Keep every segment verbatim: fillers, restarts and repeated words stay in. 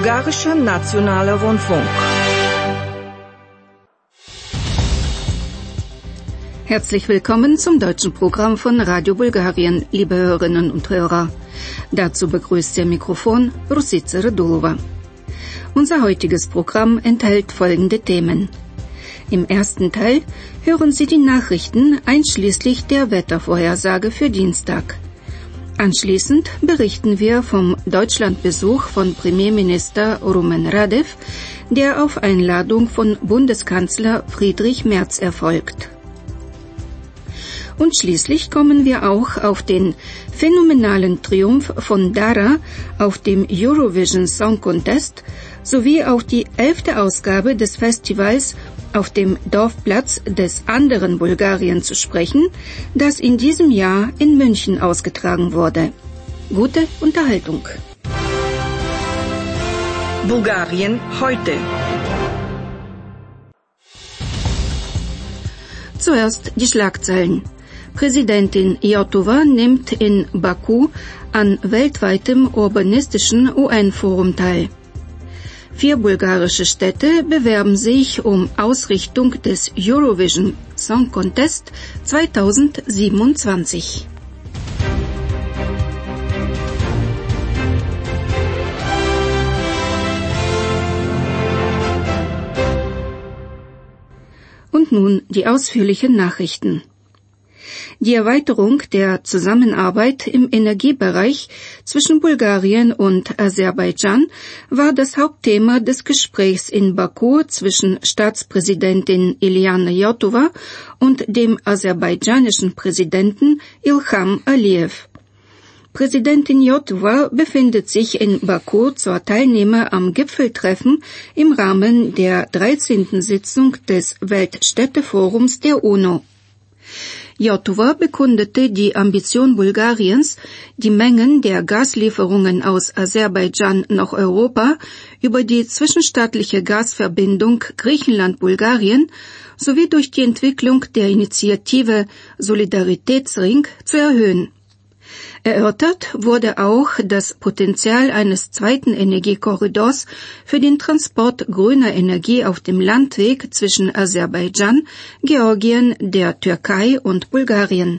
Bulgarischer Nationaler Rundfunk. Herzlich willkommen zum deutschen Programm von Radio Bulgarien, liebe Hörerinnen und Hörer. Dazu begrüßt ihr Mikrofon Rusica Radulova. Unser heutiges Programm enthält folgende Themen. Im ersten Teil hören Sie die Nachrichten einschließlich der Wettervorhersage für Dienstag. Anschließend berichten wir vom Deutschlandbesuch von Premierminister Rumen Radev, der auf Einladung von Bundeskanzler Friedrich Merz erfolgt. Und schließlich kommen wir auch auf den phänomenalen Triumph von Dara auf dem Eurovision Song Contest sowie auf die elfte Ausgabe des Festivals auf dem Dorfplatz des anderen Bulgarien zu sprechen, das in diesem Jahr in München ausgetragen wurde. Gute Unterhaltung. Bulgarien heute. Zuerst die Schlagzeilen. Präsidentin Jotova nimmt in Baku an weltweitem urbanistischen U N-Forum teil. Vier bulgarische Städte bewerben sich um Ausrichtung des Eurovision Song Contest zweitausendsiebenundzwanzig. Und nun die ausführlichen Nachrichten. Die Erweiterung der Zusammenarbeit im Energiebereich zwischen Bulgarien und Aserbaidschan war das Hauptthema des Gesprächs in Baku zwischen Staatspräsidentin Iliana Jotova und dem aserbaidschanischen Präsidenten Ilham Aliyev. Präsidentin Jotova befindet sich in Baku zur Teilnahme am Gipfeltreffen im Rahmen der dreizehnten Sitzung des Weltstädteforums der UNO. Jotova bekundete die Ambition Bulgariens, die Mengen der Gaslieferungen aus Aserbaidschan nach Europa über die zwischenstaatliche Gasverbindung Griechenland-Bulgarien sowie durch die Entwicklung der Initiative Solidaritätsring zu erhöhen. Erörtert wurde auch das Potenzial eines zweiten Energiekorridors für den Transport grüner Energie auf dem Landweg zwischen Aserbaidschan, Georgien, der Türkei und Bulgarien.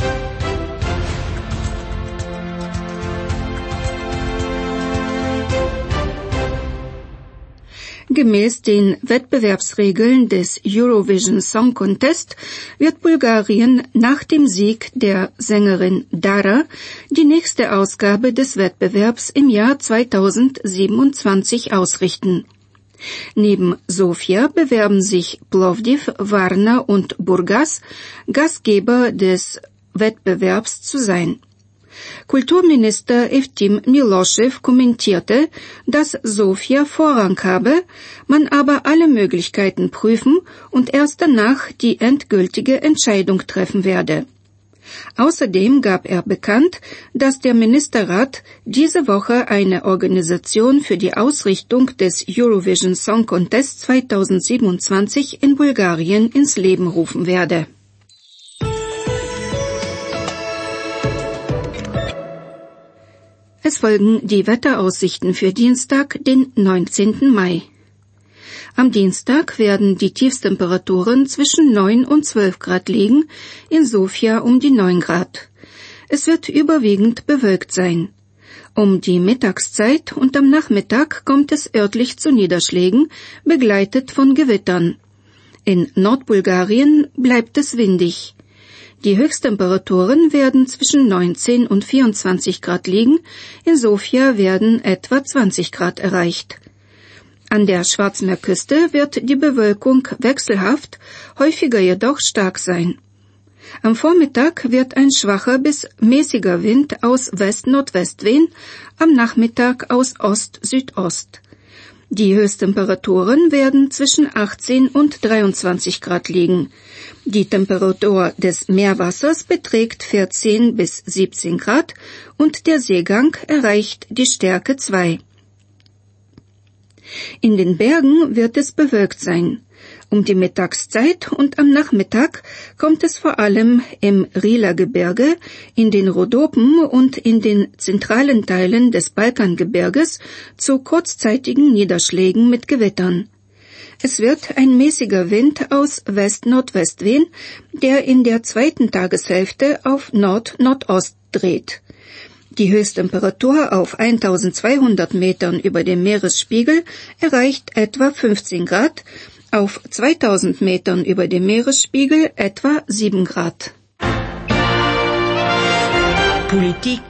Gemäß den Wettbewerbsregeln des Eurovision Song Contest wird Bulgarien nach dem Sieg der Sängerin Dara die nächste Ausgabe des Wettbewerbs im Jahr zweitausendsiebenundzwanzig ausrichten. Neben Sofia bewerben sich Plovdiv, Varna und Burgas, Gastgeber des Wettbewerbs zu sein. Kulturminister Evtim Miloschew kommentierte, dass Sofia Vorrang habe, man aber alle Möglichkeiten prüfen und erst danach die endgültige Entscheidung treffen werde. Außerdem gab er bekannt, dass der Ministerrat diese Woche eine Organisation für die Ausrichtung des Eurovision Song Contest zweitausendsiebenundzwanzig in Bulgarien ins Leben rufen werde. Es folgen die Wetteraussichten für Dienstag, den neunzehnten Mai. Am Dienstag werden die Tiefstemperaturen zwischen neun und zwölf Grad liegen, in Sofia um die neun Grad. Es wird überwiegend bewölkt sein. Um die Mittagszeit und am Nachmittag kommt es örtlich zu Niederschlägen, begleitet von Gewittern. In Nordbulgarien bleibt es windig. Die Höchsttemperaturen werden zwischen neunzehn und vierundzwanzig Grad liegen, in Sofia werden etwa zwanzig Grad erreicht. An der Schwarzmeerküste wird die Bewölkung wechselhaft, häufiger jedoch stark sein. Am Vormittag wird ein schwacher bis mäßiger Wind aus West-Nordwest wehen, am Nachmittag aus Ost-Südost. Die Höchsttemperaturen werden zwischen achtzehn und dreiundzwanzig Grad liegen. Die Temperatur des Meerwassers beträgt vierzehn bis siebzehn Grad und der Seegang erreicht die Stärke zwei. In den Bergen wird es bewölkt sein. Um die Mittagszeit und am Nachmittag kommt es vor allem im Rila-Gebirge, in den Rhodopen und in den zentralen Teilen des Balkangebirges zu kurzzeitigen Niederschlägen mit Gewittern. Es wird ein mäßiger Wind aus West-Nordwest wehen, der in der zweiten Tageshälfte auf Nord-Nordost dreht. Die Höchsttemperatur auf eintausendzweihundert Metern über dem Meeresspiegel erreicht etwa fünfzehn Grad, auf zweitausend Metern über dem Meeresspiegel etwa sieben Grad. Politik.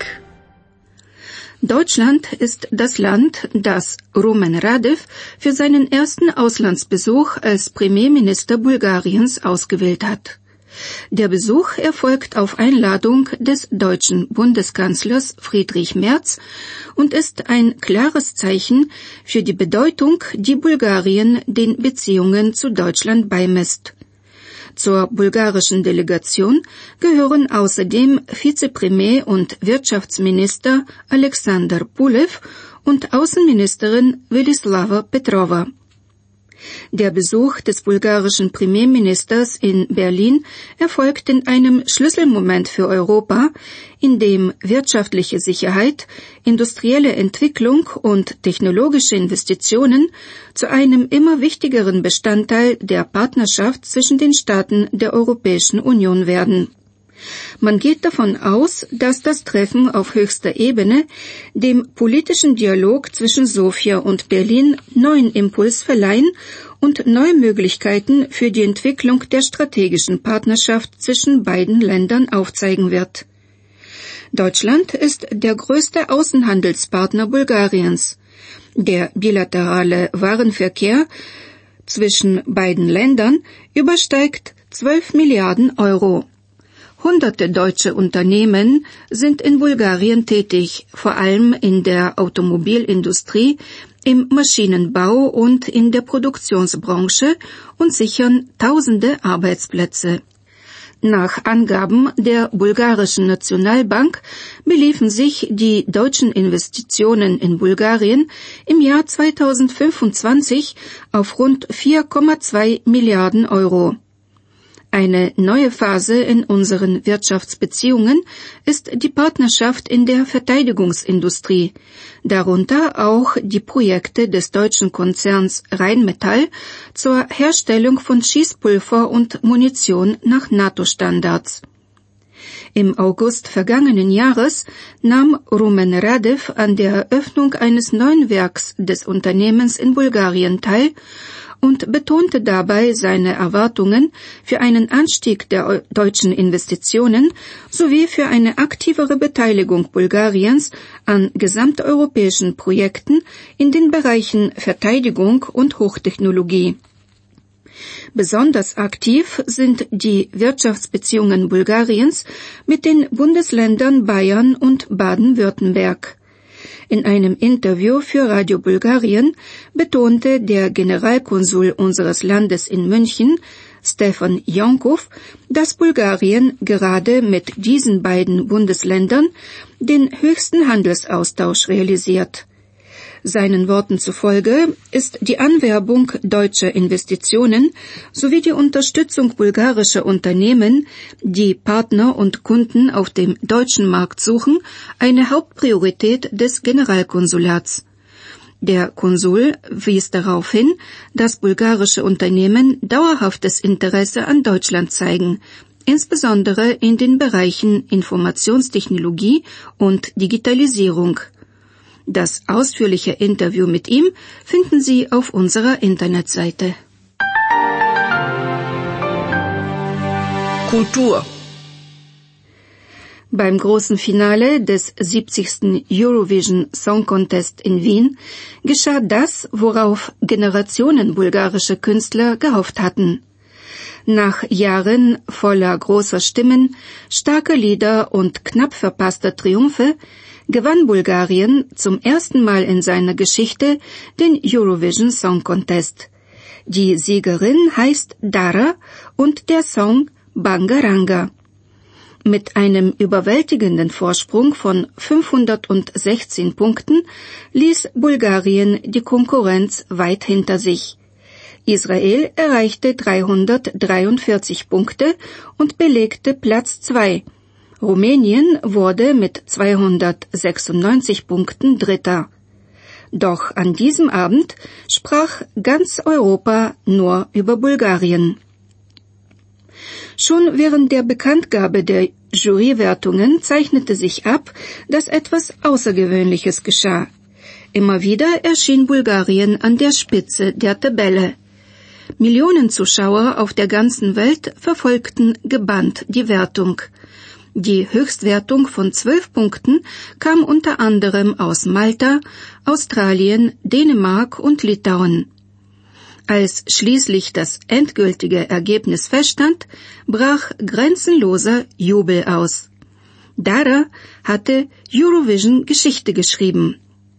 Deutschland ist das Land, das Rumen Radev für seinen ersten Auslandsbesuch als Premierminister Bulgariens ausgewählt hat. Der Besuch erfolgt auf Einladung des deutschen Bundeskanzlers Friedrich Merz und ist ein klares Zeichen für die Bedeutung, die Bulgarien den Beziehungen zu Deutschland beimisst. Zur bulgarischen Delegation gehören außerdem Vizepremier und Wirtschaftsminister Alexander Pulev und Außenministerin Welislava Petrova. Der Besuch des bulgarischen Premierministers in Berlin erfolgt in einem Schlüsselmoment für Europa, in dem wirtschaftliche Sicherheit, industrielle Entwicklung und technologische Investitionen zu einem immer wichtigeren Bestandteil der Partnerschaft zwischen den Staaten der Europäischen Union werden. Man geht davon aus, dass das Treffen auf höchster Ebene dem politischen Dialog zwischen Sofia und Berlin neuen Impuls verleihen und neue Möglichkeiten für die Entwicklung der strategischen Partnerschaft zwischen beiden Ländern aufzeigen wird. Deutschland ist der größte Außenhandelspartner Bulgariens. Der bilaterale Warenverkehr zwischen beiden Ländern übersteigt zwölf Milliarden Euro. Hunderte deutsche Unternehmen sind in Bulgarien tätig, vor allem in der Automobilindustrie, im Maschinenbau und in der Produktionsbranche und sichern tausende Arbeitsplätze. Nach Angaben der bulgarischen Nationalbank beliefen sich die deutschen Investitionen in Bulgarien im Jahr zweitausendfünfundzwanzig auf rund vier Komma zwei Milliarden Euro. Eine neue Phase in unseren Wirtschaftsbeziehungen ist die Partnerschaft in der Verteidigungsindustrie, darunter auch die Projekte des deutschen Konzerns Rheinmetall zur Herstellung von Schießpulver und Munition nach NATO-Standards. Im August vergangenen Jahres nahm Rumen Radev an der Eröffnung eines neuen Werks des Unternehmens in Bulgarien teil und betonte dabei seine Erwartungen für einen Anstieg der deutschen Investitionen sowie für eine aktivere Beteiligung Bulgariens an gesamteuropäischen Projekten in den Bereichen Verteidigung und Hochtechnologie. Besonders aktiv sind die Wirtschaftsbeziehungen Bulgariens mit den Bundesländern Bayern und Baden-Württemberg. In einem Interview für Radio Bulgarien betonte der Generalkonsul unseres Landes in München, Stefan Jonkov, dass Bulgarien gerade mit diesen beiden Bundesländern den höchsten Handelsaustausch realisiert. Seinen Worten zufolge ist die Anwerbung deutscher Investitionen sowie die Unterstützung bulgarischer Unternehmen, die Partner und Kunden auf dem deutschen Markt suchen, eine Hauptpriorität des Generalkonsulats. Der Konsul wies darauf hin, dass bulgarische Unternehmen dauerhaftes Interesse an Deutschland zeigen, insbesondere in den Bereichen Informationstechnologie und Digitalisierung. Das ausführliche Interview mit ihm finden Sie auf unserer Internetseite. Kultur. Beim großen Finale des siebzigsten Eurovision Song Contest in Wien geschah das, worauf Generationen bulgarische Künstler gehofft hatten. Nach Jahren voller großer Stimmen, starker Lieder und knapp verpasster Triumphe gewann Bulgarien zum ersten Mal in seiner Geschichte den Eurovision Song Contest. Die Siegerin heißt Dara und der Song Bangaranga. Mit einem überwältigenden Vorsprung von fünfhundertsechzehn Punkten ließ Bulgarien die Konkurrenz weit hinter sich. Israel erreichte dreihundertdreiundvierzig Punkte und belegte Platz zwei. Rumänien wurde mit zweihundertsechsundneunzig Punkten Dritter. Doch an diesem Abend sprach ganz Europa nur über Bulgarien. Schon während der Bekanntgabe der Jurywertungen zeichnete sich ab, dass etwas Außergewöhnliches geschah. Immer wieder erschien Bulgarien an der Spitze der Tabelle. Millionen Zuschauer auf der ganzen Welt verfolgten gebannt die Wertung. Die Höchstwertung von zwölf Punkten kam unter anderem aus Malta, Australien, Dänemark und Litauen. Als schließlich das endgültige Ergebnis feststand, brach grenzenloser Jubel aus. Dara hatte Eurovision Geschichte geschrieben.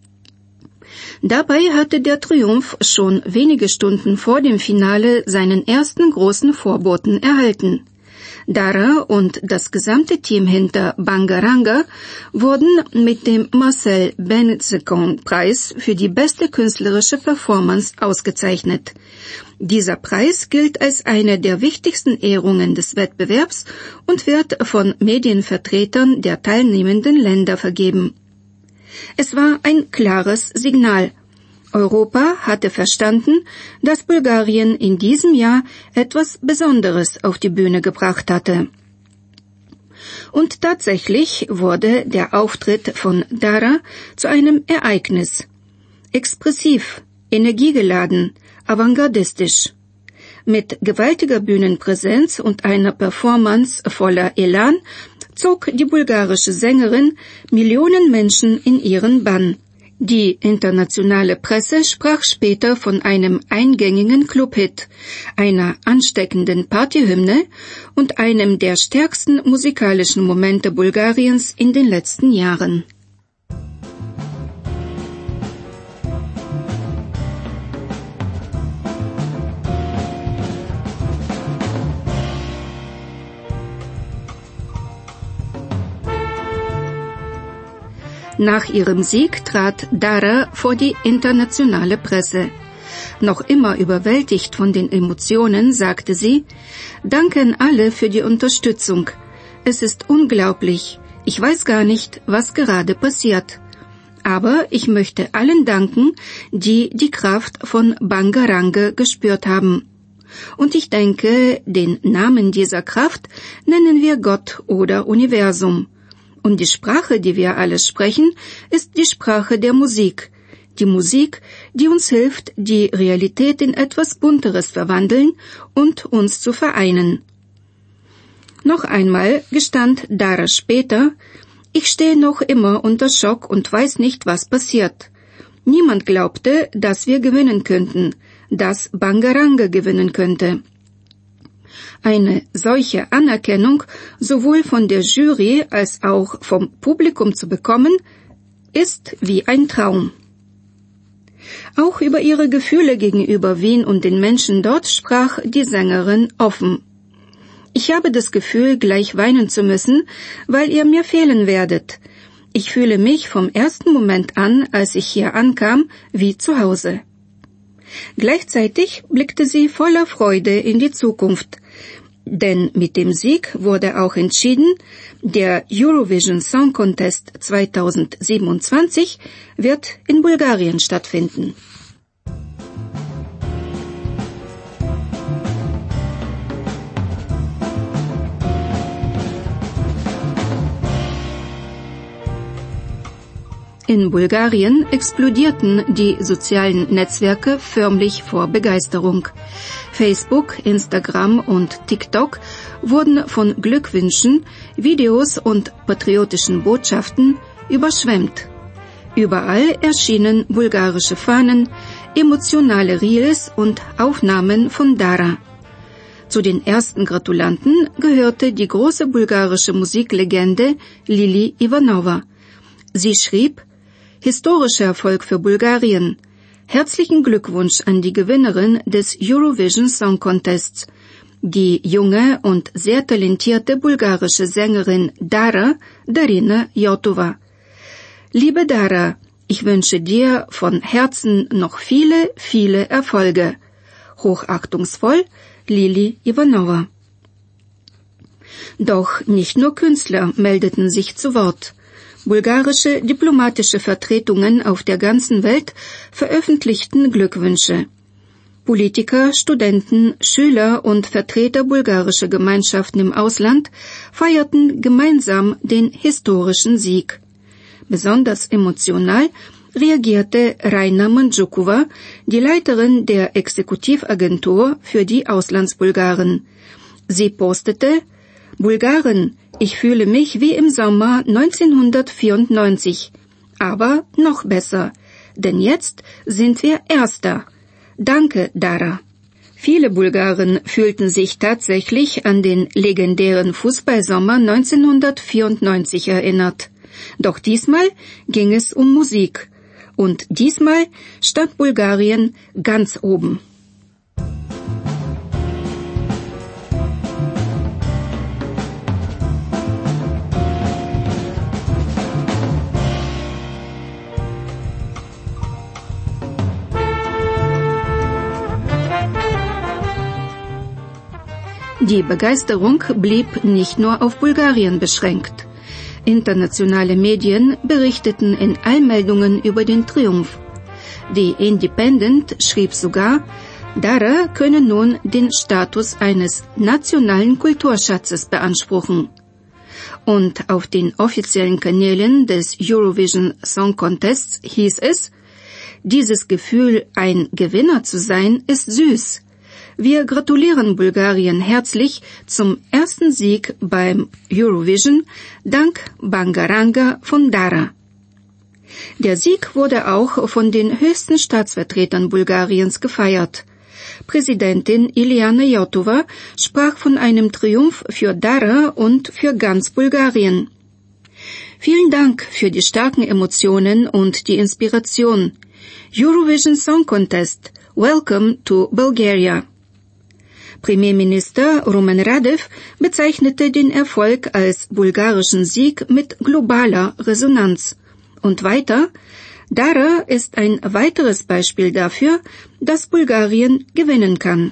Dabei hatte der Triumph schon wenige Stunden vor dem Finale seinen ersten großen Vorboten erhalten. Dara und das gesamte Team hinter Bangaranga wurden mit dem Marcel Benezekon-Preis für die beste künstlerische Performance ausgezeichnet. Dieser Preis gilt als eine der wichtigsten Ehrungen des Wettbewerbs und wird von Medienvertretern der teilnehmenden Länder vergeben. Es war ein klares Signal. Europa hatte verstanden, dass Bulgarien in diesem Jahr etwas Besonderes auf die Bühne gebracht hatte. Und tatsächlich wurde der Auftritt von Dara zu einem Ereignis. Expressiv, energiegeladen, avantgardistisch. Mit gewaltiger Bühnenpräsenz und einer Performance voller Elan zog die bulgarische Sängerin Millionen Menschen in ihren Bann. Die internationale Presse sprach später von einem eingängigen Clubhit, einer ansteckenden Partyhymne und einem der stärksten musikalischen Momente Bulgariens in den letzten Jahren. Nach ihrem Sieg trat Dara vor die internationale Presse. Noch immer überwältigt von den Emotionen, sagte sie: „Danke an alle für die Unterstützung. Es ist unglaublich. Ich weiß gar nicht, was gerade passiert. Aber ich möchte allen danken, die die Kraft von Bangaranga gespürt haben. Und ich denke, den Namen dieser Kraft nennen wir Gott oder Universum. Und die Sprache, die wir alle sprechen, ist die Sprache der Musik. Die Musik, die uns hilft, die Realität in etwas Bunteres verwandeln und uns zu vereinen." Noch einmal gestand Dara später: „Ich stehe noch immer unter Schock und weiß nicht, was passiert. Niemand glaubte, dass wir gewinnen könnten, dass Bangaranga gewinnen könnte." Eine solche Anerkennung sowohl von der Jury als auch vom Publikum zu bekommen, ist wie ein Traum. Auch über ihre Gefühle gegenüber Wien und den Menschen dort sprach die Sängerin offen. „Ich habe das Gefühl, gleich weinen zu müssen, weil ihr mir fehlen werdet. Ich fühle mich vom ersten Moment an, als ich hier ankam, wie zu Hause." Gleichzeitig blickte sie voller Freude in die Zukunft, denn mit dem Sieg wurde auch entschieden, der Eurovision Song Contest zweitausendsiebenundzwanzig wird in Bulgarien stattfinden. In Bulgarien explodierten die sozialen Netzwerke förmlich vor Begeisterung. Facebook, Instagram und TikTok wurden von Glückwünschen, Videos und patriotischen Botschaften überschwemmt. Überall erschienen bulgarische Fahnen, emotionale Reels und Aufnahmen von Dara. Zu den ersten Gratulanten gehörte die große bulgarische Musiklegende Lili Ivanova. Sie schrieb: „Historischer Erfolg für Bulgarien. Herzlichen Glückwunsch an die Gewinnerin des Eurovision Song Contests, die junge und sehr talentierte bulgarische Sängerin Dara, Darina Jotova. Liebe Dara, ich wünsche dir von Herzen noch viele, viele Erfolge. Hochachtungsvoll, Lili Ivanova. Doch nicht nur Künstler meldeten sich zu Wort. Bulgarische diplomatische Vertretungen auf der ganzen Welt veröffentlichten Glückwünsche. Politiker, Studenten, Schüler und Vertreter bulgarischer Gemeinschaften im Ausland feierten gemeinsam den historischen Sieg. Besonders emotional reagierte Raina Mandžukova, die Leiterin der Exekutivagentur für die Auslandsbulgaren. Sie postete: Bulgaren, ich fühle mich wie im Sommer neunzehnhundertvierundneunzig, aber noch besser, denn jetzt sind wir Erster. Danke, Dara. Viele Bulgaren fühlten sich tatsächlich an den legendären Fußballsommer neunzehnhundertvierundneunzig erinnert. Doch diesmal ging es um Musik. Und diesmal stand Bulgarien ganz oben. Die Begeisterung blieb nicht nur auf Bulgarien beschränkt. Internationale Medien berichteten in Eilmeldungen über den Triumph. Die Independent schrieb sogar, Dara könne nun den Status eines nationalen Kulturschatzes beanspruchen. Und auf den offiziellen Kanälen des Eurovision Song Contests hieß es, dieses Gefühl, ein Gewinner zu sein, ist süß. Wir gratulieren Bulgarien herzlich zum ersten Sieg beim Eurovision dank Bangaranga von Dara. Der Sieg wurde auch von den höchsten Staatsvertretern Bulgariens gefeiert. Präsidentin Iliana Iotova sprach von einem Triumph für Dara und für ganz Bulgarien. Vielen Dank für die starken Emotionen und die Inspiration. Eurovision Song Contest, welcome to Bulgaria. Premierminister Rumen Radev bezeichnete den Erfolg als bulgarischen Sieg mit globaler Resonanz. Und weiter, Dara ist ein weiteres Beispiel dafür, dass Bulgarien gewinnen kann.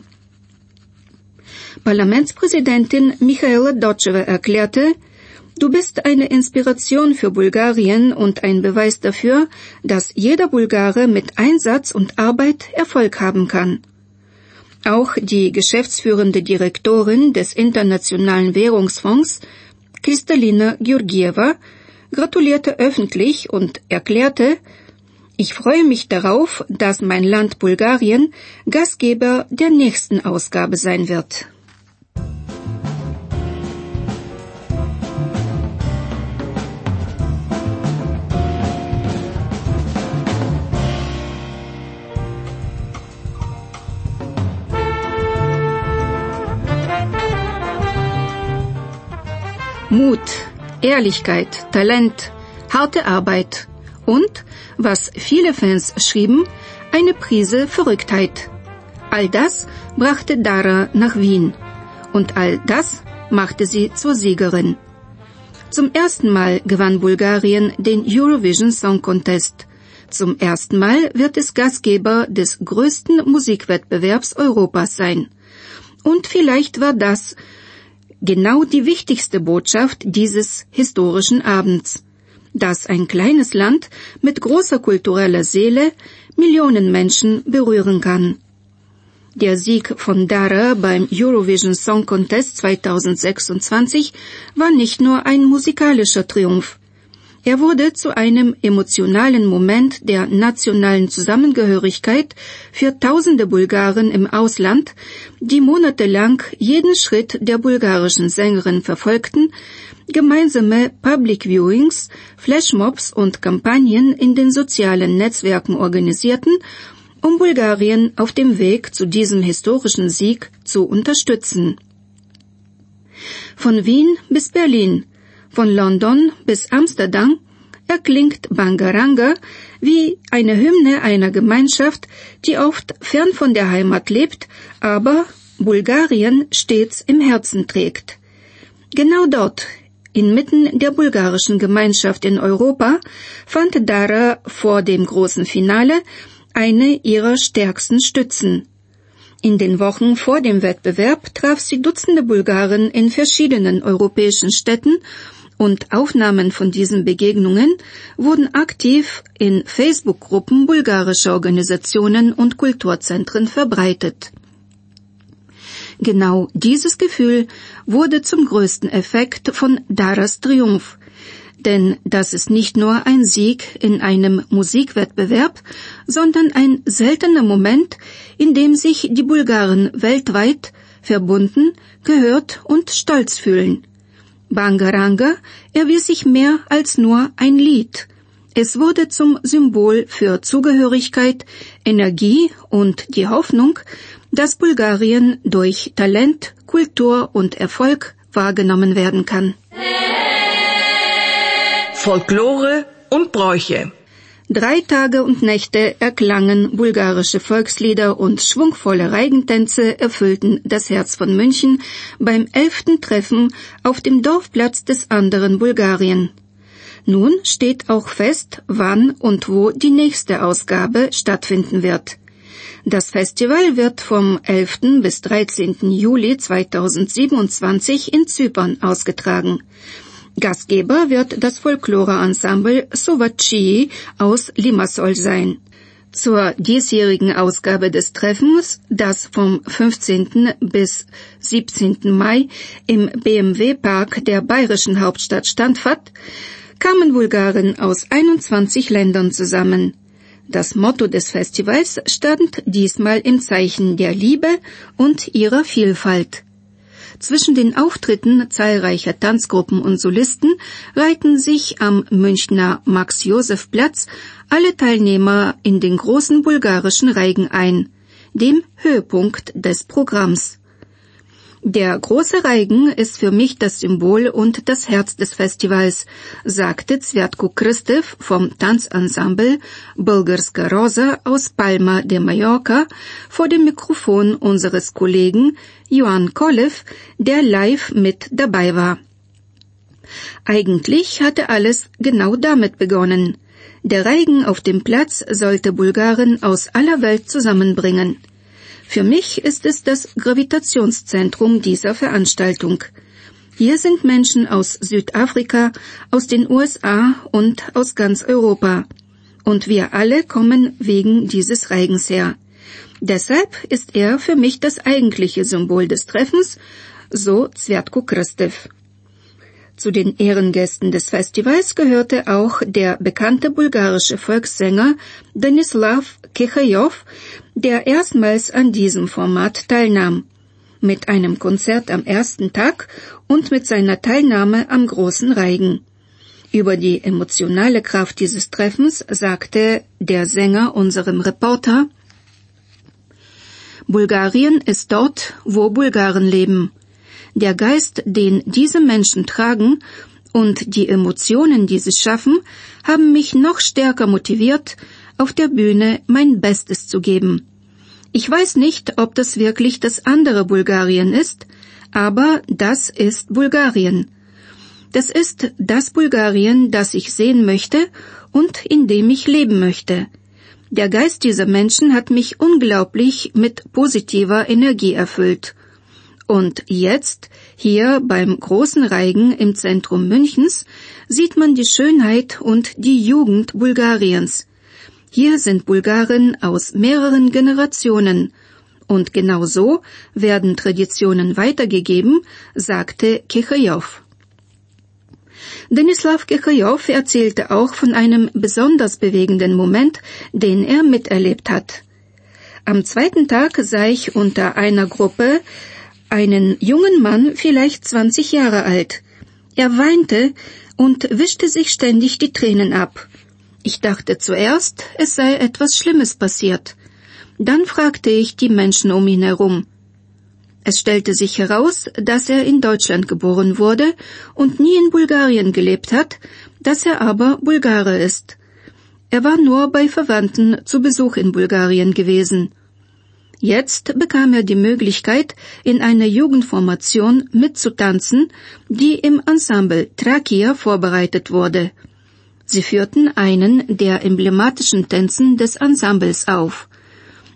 Parlamentspräsidentin Michaela Dodževa erklärte, du bist eine Inspiration für Bulgarien und ein Beweis dafür, dass jeder Bulgare mit Einsatz und Arbeit Erfolg haben kann. Auch die geschäftsführende Direktorin des Internationalen Währungsfonds, Kristalina Georgieva, gratulierte öffentlich und erklärte, ich freue mich darauf, dass mein Land Bulgarien Gastgeber der nächsten Ausgabe sein wird. Mut, Ehrlichkeit, Talent, harte Arbeit und, was viele Fans schrieben, eine Prise Verrücktheit. All das brachte Dara nach Wien und all das machte sie zur Siegerin. Zum ersten Mal gewann Bulgarien den Eurovision Song Contest. Zum ersten Mal wird es Gastgeber des größten Musikwettbewerbs Europas sein. Und vielleicht war das genau die wichtigste Botschaft dieses historischen Abends, dass ein kleines Land mit großer kultureller Seele Millionen Menschen berühren kann. Der Sieg von Dara beim Eurovision Song Contest zweitausendsechsundzwanzig war nicht nur ein musikalischer Triumph. Er wurde zu einem emotionalen Moment der nationalen Zusammengehörigkeit für tausende Bulgaren im Ausland, die monatelang jeden Schritt der bulgarischen Sängerin verfolgten, gemeinsame Public Viewings, Flashmobs und Kampagnen in den sozialen Netzwerken organisierten, um Bulgarien auf dem Weg zu diesem historischen Sieg zu unterstützen. Von Wien bis Berlin, von London bis Amsterdam erklingt Bangaranga wie eine Hymne einer Gemeinschaft, die oft fern von der Heimat lebt, aber Bulgarien stets im Herzen trägt. Genau dort, inmitten der bulgarischen Gemeinschaft in Europa, fand Dara vor dem großen Finale eine ihrer stärksten Stützen. In den Wochen vor dem Wettbewerb traf sie Dutzende Bulgaren in verschiedenen europäischen Städten und Aufnahmen von diesen Begegnungen wurden aktiv in Facebook-Gruppen bulgarischer Organisationen und Kulturzentren verbreitet. Genau dieses Gefühl wurde zum größten Effekt von Daras Triumph, denn das ist nicht nur ein Sieg in einem Musikwettbewerb, sondern ein seltener Moment, in dem sich die Bulgaren weltweit verbunden, gehört und stolz fühlen. Bangaranga erwies sich mehr als nur ein Lied. Es wurde zum Symbol für Zugehörigkeit, Energie und die Hoffnung, dass Bulgarien durch Talent, Kultur und Erfolg wahrgenommen werden kann. Folklore und Bräuche. Drei Tage und Nächte erklangen bulgarische Volkslieder und schwungvolle Reigentänze erfüllten das Herz von München beim elften Treffen auf dem Dorfplatz des anderen Bulgarien. Nun steht auch fest, wann und wo die nächste Ausgabe stattfinden wird. Das Festival wird vom elften bis dreizehnten Juli zweitausendsiebenundzwanzig in Zypern ausgetragen. Gastgeber wird das Folklore-Ensemble Sovaci aus Limassol sein. Zur diesjährigen Ausgabe des Treffens, das vom fünfzehnten bis siebzehnten Mai im B M W-Park der bayerischen Hauptstadt stattfand, kamen Bulgaren aus einundzwanzig Ländern zusammen. Das Motto des Festivals stand diesmal im Zeichen der Liebe und ihrer Vielfalt. Zwischen den Auftritten zahlreicher Tanzgruppen und Solisten reihten sich am Münchner Max-Joseph-Platz alle Teilnehmer in den großen bulgarischen Reigen ein, dem Höhepunkt des Programms. Der große Reigen ist für mich das Symbol und das Herz des Festivals, sagte Cvetko Krstev vom Tanzensemble Bulgarska Rosa aus Palma de Mallorca vor dem Mikrofon unseres Kollegen Ioan Kolev, der live mit dabei war. Eigentlich hatte alles genau damit begonnen. Der Reigen auf dem Platz sollte Bulgaren aus aller Welt zusammenbringen. Für mich ist es das Gravitationszentrum dieser Veranstaltung. Hier sind Menschen aus Südafrika, aus den U S A und aus ganz Europa. Und wir alle kommen wegen dieses Reigens her. Deshalb ist er für mich das eigentliche Symbol des Treffens, so Cvetko Krstev. Zu den Ehrengästen des Festivals gehörte auch der bekannte bulgarische Volkssänger Denislav Kechajov, der erstmals an diesem Format teilnahm, mit einem Konzert am ersten Tag und mit seiner Teilnahme am großen Reigen. Über die emotionale Kraft dieses Treffens sagte der Sänger unserem Reporter: Bulgarien ist dort, wo Bulgaren leben. Der Geist, den diese Menschen tragen, und die Emotionen, die sie schaffen, haben mich noch stärker motiviert, auf der Bühne mein Bestes zu geben. Ich weiß nicht, ob das wirklich das andere Bulgarien ist, aber das ist Bulgarien. Das ist das Bulgarien, das ich sehen möchte und in dem ich leben möchte. Der Geist dieser Menschen hat mich unglaublich mit positiver Energie erfüllt. Und jetzt, hier beim großen Reigen im Zentrum Münchens, sieht man die Schönheit und die Jugend Bulgariens. Hier sind Bulgaren aus mehreren Generationen. Und genau so werden Traditionen weitergegeben, sagte Kechajov. Denislav Kechajov erzählte auch von einem besonders bewegenden Moment, den er miterlebt hat. Am zweiten Tag sah ich unter einer Gruppe einen jungen Mann, vielleicht zwanzig Jahre alt. Er weinte und wischte sich ständig die Tränen ab. Ich dachte zuerst, es sei etwas Schlimmes passiert. Dann fragte ich die Menschen um ihn herum. Es stellte sich heraus, dass er in Deutschland geboren wurde und nie in Bulgarien gelebt hat, dass er aber Bulgare ist. Er war nur bei Verwandten zu Besuch in Bulgarien gewesen. Jetzt bekam er die Möglichkeit, in einer Jugendformation mitzutanzen, die im Ensemble Trakia vorbereitet wurde. Sie führten einen der emblematischen Tänzen des Ensembles auf.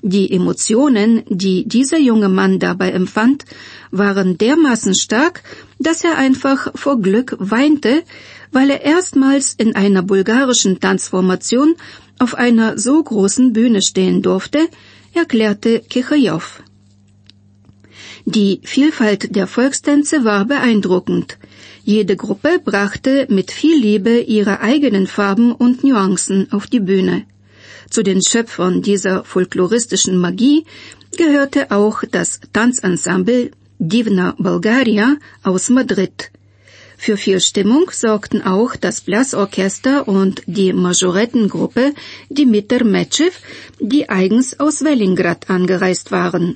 Die Emotionen, die dieser junge Mann dabei empfand, waren dermaßen stark, dass er einfach vor Glück weinte, weil er erstmals in einer bulgarischen Tanzformation auf einer so großen Bühne stehen durfte, erklärte Kichajow. Die Vielfalt der Volkstänze war beeindruckend. Jede Gruppe brachte mit viel Liebe ihre eigenen Farben und Nuancen auf die Bühne. Zu den Schöpfern dieser folkloristischen Magie gehörte auch das Tanzensemble Divna Bulgaria aus Madrid. Für viel Stimmung sorgten auch das Blasorchester und die Majorettengruppe Dimitar Metschew, die eigens aus Wellingrad angereist waren.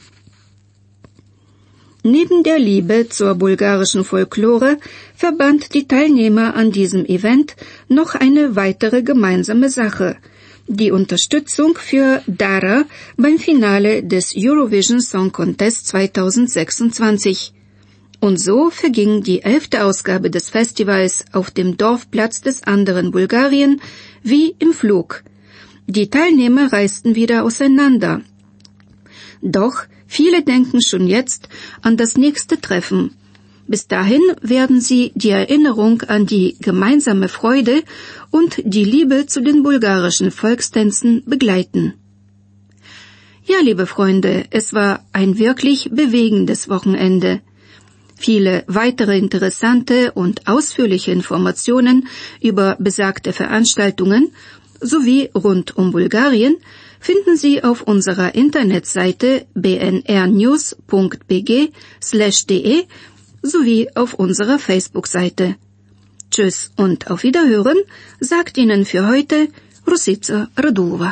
Neben der Liebe zur bulgarischen Folklore verband die Teilnehmer an diesem Event noch eine weitere gemeinsame Sache: die Unterstützung für Dara beim Finale des Eurovision Song Contest zweitausendsechsundzwanzig. Und so verging die elfte Ausgabe des Festivals auf dem Dorfplatz des anderen Bulgarien wie im Flug. Die Teilnehmer reisten wieder auseinander. Doch viele denken schon jetzt an das nächste Treffen. Bis dahin werden sie die Erinnerung an die gemeinsame Freude und die Liebe zu den bulgarischen Volkstänzen begleiten. Ja, liebe Freunde, es war ein wirklich bewegendes Wochenende. Viele weitere interessante und ausführliche Informationen über besagte Veranstaltungen sowie rund um Bulgarien finden Sie auf unserer Internetseite b n r news punkt b g slash d e sowie auf unserer Facebook-Seite. Tschüss und auf Wiederhören, sagt Ihnen für heute Rusica Radulova.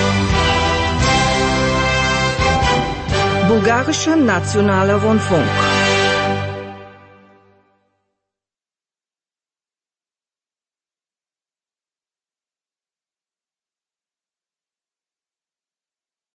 Bulgarischer Nationaler Rundfunk